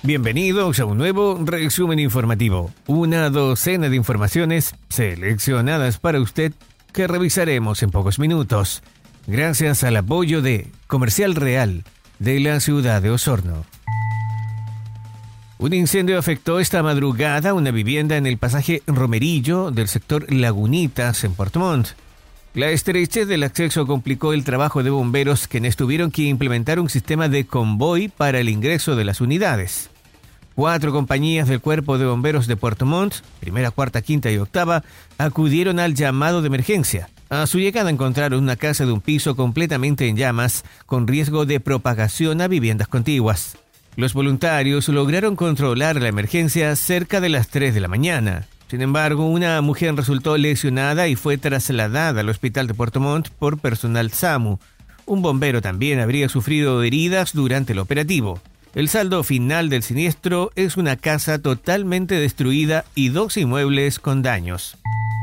Bienvenidos a un nuevo resumen informativo. Una docena de informaciones seleccionadas para usted que revisaremos en pocos minutos, gracias al apoyo de Comercial Real de la ciudad de Osorno. Un incendio afectó esta madrugada una vivienda en el pasaje Romerillo del sector Lagunitas en Puerto Montt. La estrechez del acceso complicó el trabajo de bomberos, quienes tuvieron que implementar un sistema de convoy para el ingreso de las unidades. 4 compañías del Cuerpo de Bomberos de Puerto Montt, primera, cuarta, quinta y octava, acudieron al llamado de emergencia. A su llegada encontraron una casa de un piso completamente en llamas, con riesgo de propagación a viviendas contiguas. Los voluntarios lograron controlar la emergencia cerca de las 3 de la mañana. Sin embargo, una mujer resultó lesionada y fue trasladada al hospital de Puerto Montt por personal SAMU. Un bombero también habría sufrido heridas durante el operativo. El saldo final del siniestro es una casa totalmente destruida y 2 inmuebles con daños.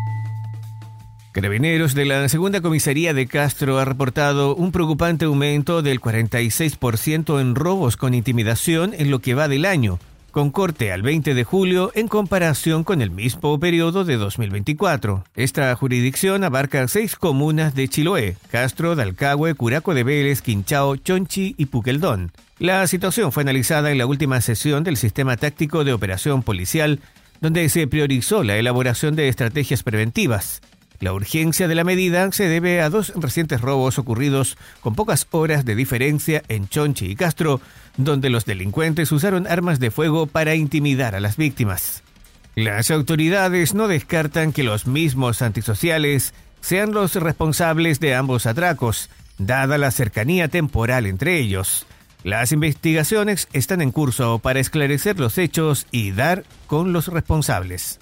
Carabineros de la Segunda Comisaría de Castro ha reportado un preocupante aumento del 46% en robos con intimidación en lo que va del año, con corte al 20 de julio en comparación con el mismo periodo de 2024. Esta jurisdicción abarca 6 comunas de Chiloé: Castro, Dalcahue, Curaco de Vélez, Quinchao, Chonchi y Puqueldón. La situación fue analizada en la última sesión del Sistema Táctico de Operación Policial, donde se priorizó la elaboración de estrategias preventivas. La urgencia de la medida se debe a 2 recientes robos ocurridos con pocas horas de diferencia en Chonchi y Castro, donde los delincuentes usaron armas de fuego para intimidar a las víctimas. Las autoridades no descartan que los mismos antisociales sean los responsables de ambos atracos, dada la cercanía temporal entre ellos. Las investigaciones están en curso para esclarecer los hechos y dar con los responsables.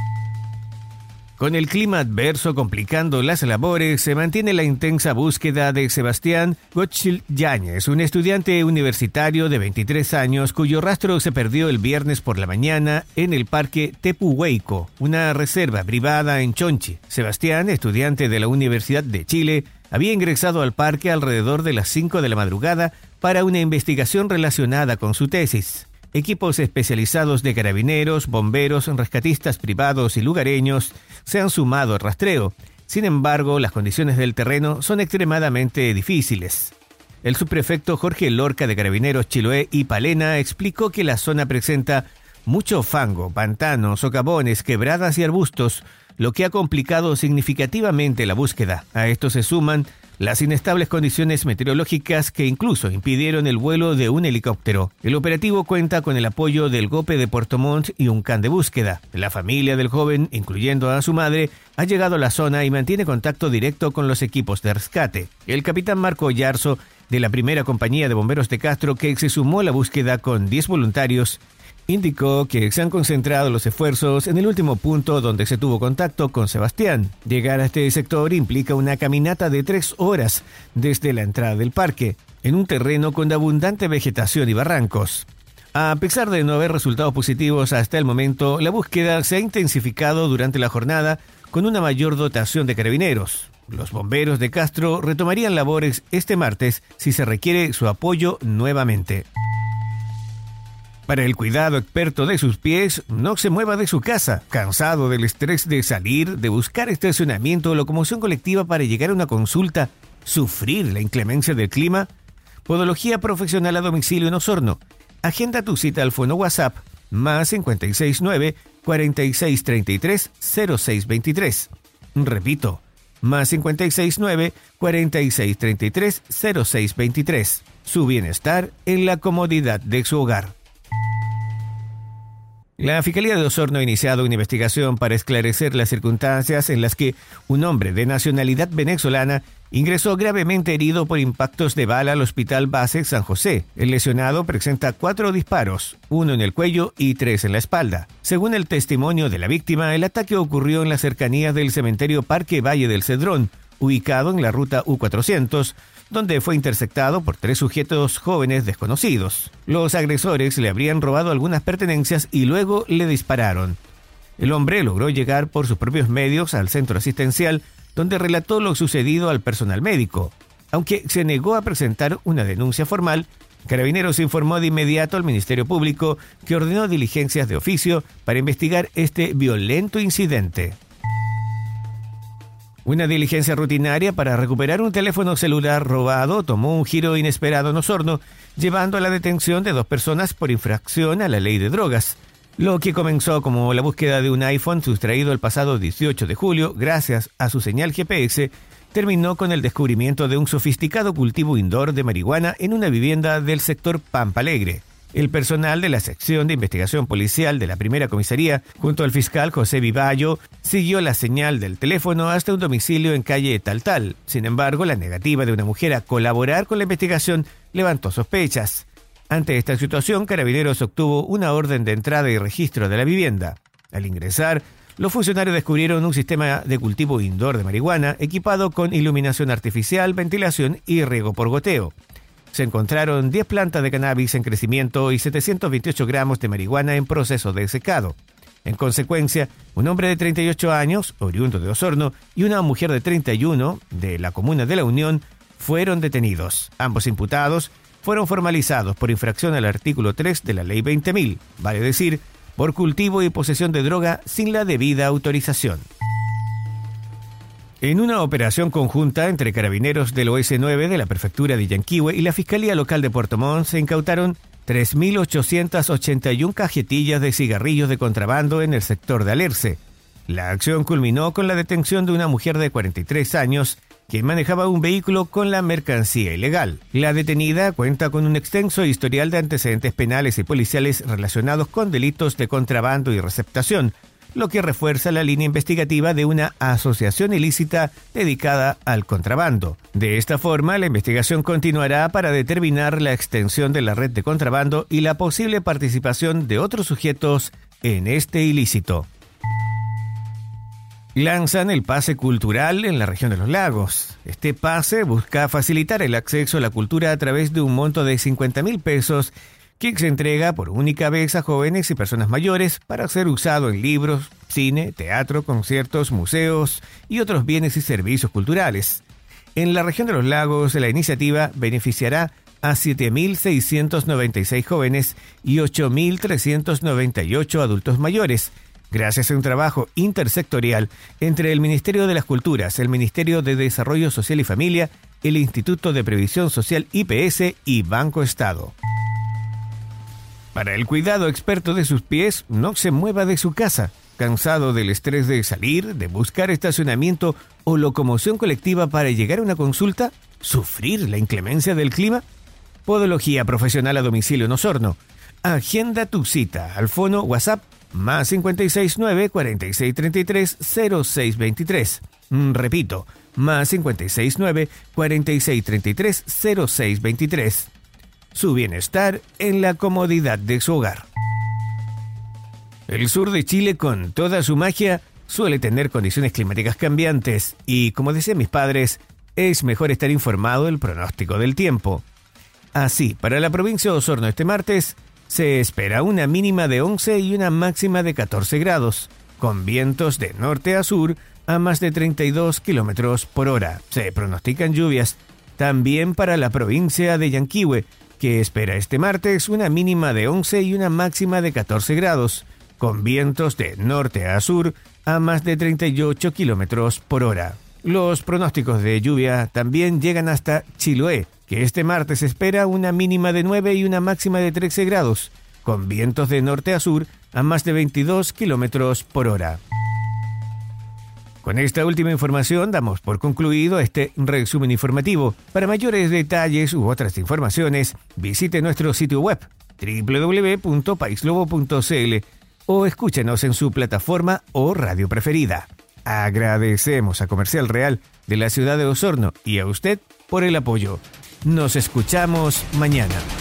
Con el clima adverso complicando las labores, se mantiene la intensa búsqueda de Sebastián Gottschil Yáñez, un estudiante universitario de 23 años cuyo rastro se perdió el viernes por la mañana en el Parque Tepuhueco, una reserva privada en Chonchi. Sebastián, estudiante de la Universidad de Chile, había ingresado al parque alrededor de las 5 de la madrugada para una investigación relacionada con su tesis. Equipos especializados de carabineros, bomberos, rescatistas privados y lugareños se han sumado al rastreo. Sin embargo, las condiciones del terreno son extremadamente difíciles. El subprefecto Jorge Lorca de Carabineros Chiloé y Palena explicó que la zona presenta mucho fango, pantanos, socavones, quebradas y arbustos, lo que ha complicado significativamente la búsqueda. A esto se suman las inestables condiciones meteorológicas que incluso impidieron el vuelo de un helicóptero. El operativo cuenta con el apoyo del GOPE de Puerto Montt y un can de búsqueda. La familia del joven, incluyendo a su madre, ha llegado a la zona y mantiene contacto directo con los equipos de rescate. El capitán Marco Yarzo, de la primera compañía de bomberos de Castro, que se sumó a la búsqueda con 10 voluntarios, indicó que se han concentrado los esfuerzos en el último punto donde se tuvo contacto con Sebastián. Llegar a este sector implica una caminata de 3 horas desde la entrada del parque, en un terreno con abundante vegetación y barrancos. A pesar de no haber resultados positivos hasta el momento, la búsqueda se ha intensificado durante la jornada con una mayor dotación de carabineros. Los bomberos de Castro retomarían labores este martes si se requiere su apoyo nuevamente. Para el cuidado experto de sus pies, no se mueva de su casa. Cansado del estrés de salir, de buscar estacionamiento o locomoción colectiva para llegar a una consulta, sufrir la inclemencia del clima. Podología profesional a domicilio en Osorno. Agenda tu cita al fono WhatsApp más 569 4633 0623. Repito, más 569 4633 0623. Su bienestar en la comodidad de su hogar. La Fiscalía de Osorno ha iniciado una investigación para esclarecer las circunstancias en las que un hombre de nacionalidad venezolana ingresó gravemente herido por impactos de bala al Hospital Base San José. El lesionado presenta 4 disparos, 1 en el cuello y 3 en la espalda. Según el testimonio de la víctima, el ataque ocurrió en las cercanías del cementerio Parque Valle del Cedrón, ubicado en la ruta U400, donde fue interceptado por 3 sujetos jóvenes desconocidos. Los agresores le habrían robado algunas pertenencias y luego le dispararon. El hombre logró llegar por sus propios medios al centro asistencial, donde relató lo sucedido al personal médico. Aunque se negó a presentar una denuncia formal, Carabineros informó de inmediato al Ministerio Público que ordenó diligencias de oficio para investigar este violento incidente. Una diligencia rutinaria para recuperar un teléfono celular robado tomó un giro inesperado en Osorno, llevando a la detención de 2 personas por infracción a la ley de drogas. Lo que comenzó como la búsqueda de un iPhone sustraído el pasado 18 de julio gracias a su señal GPS, terminó con el descubrimiento de un sofisticado cultivo indoor de marihuana en una vivienda del sector Pampa Alegre. El personal de la sección de investigación policial de la primera comisaría, junto al fiscal José Vivallo, siguió la señal del teléfono hasta un domicilio en calle Taltal. Sin embargo, la negativa de una mujer a colaborar con la investigación levantó sospechas. Ante esta situación, Carabineros obtuvo una orden de entrada y registro de la vivienda. Al ingresar, los funcionarios descubrieron un sistema de cultivo indoor de marihuana equipado con iluminación artificial, ventilación y riego por goteo. Se encontraron 10 plantas de cannabis en crecimiento y 728 gramos de marihuana en proceso de secado. En consecuencia, un hombre de 38 años, oriundo de Osorno, y una mujer de 31, de la comuna de La Unión, fueron detenidos. Ambos imputados fueron formalizados por infracción al artículo 3 de la Ley 20.000, vale decir, por cultivo y posesión de droga sin la debida autorización. En una operación conjunta entre carabineros del OS9 de la Prefectura de Yanquihue y la Fiscalía Local de Puerto Montt se incautaron 3.881 cajetillas de cigarrillos de contrabando en el sector de Alerce. La acción culminó con la detención de una mujer de 43 años que manejaba un vehículo con la mercancía ilegal. La detenida cuenta con un extenso historial de antecedentes penales y policiales relacionados con delitos de contrabando y receptación, lo que refuerza la línea investigativa de una asociación ilícita dedicada al contrabando. De esta forma, la investigación continuará para determinar la extensión de la red de contrabando y la posible participación de otros sujetos en este ilícito. Lanzan el pase cultural en la región de los lagos. Este pase busca facilitar el acceso a la cultura a través de un monto de 50.000 pesos que se entrega por única vez a jóvenes y personas mayores para ser usado en libros, cine, teatro, conciertos, museos y otros bienes y servicios culturales. En la región de los lagos, la iniciativa beneficiará a 7.696 jóvenes y 8.398 adultos mayores, gracias a un trabajo intersectorial entre el Ministerio de las Culturas, el Ministerio de Desarrollo Social y Familia, el Instituto de Previsión Social IPS y Banco Estado. Para el cuidado experto de sus pies, no se mueva de su casa. ¿Cansado del estrés de salir, de buscar estacionamiento o locomoción colectiva para llegar a una consulta? ¿Sufrir la inclemencia del clima? Podología profesional a domicilio en Osorno. Agenda tu cita al fono WhatsApp +56 9 46 33 06 23. Repito, +56 9 46 33 06 23. Su bienestar en la comodidad de su hogar. El sur de Chile, con toda su magia, suele tener condiciones climáticas cambiantes y, como decían mis padres, es mejor estar informado del pronóstico del tiempo. Así, para la provincia de Osorno este martes, se espera una mínima de 11 y una máxima de 14 grados, con vientos de norte a sur a más de 32 kilómetros por hora. Se pronostican lluvias también para la provincia de Yanquihue, que espera este martes una mínima de 11 y una máxima de 14 grados, con vientos de norte a sur a más de 38 kilómetros por hora. Los pronósticos de lluvia también llegan hasta Chiloé, que este martes espera una mínima de 9 y una máxima de 13 grados, con vientos de norte a sur a más de 22 kilómetros por hora. Con esta última información damos por concluido este resumen informativo. Para mayores detalles u otras informaciones, visite nuestro sitio web www.paislobo.cl o escúchenos en su plataforma o radio preferida. Agradecemos a Comercial Real de la ciudad de Osorno y a usted por el apoyo. Nos escuchamos mañana.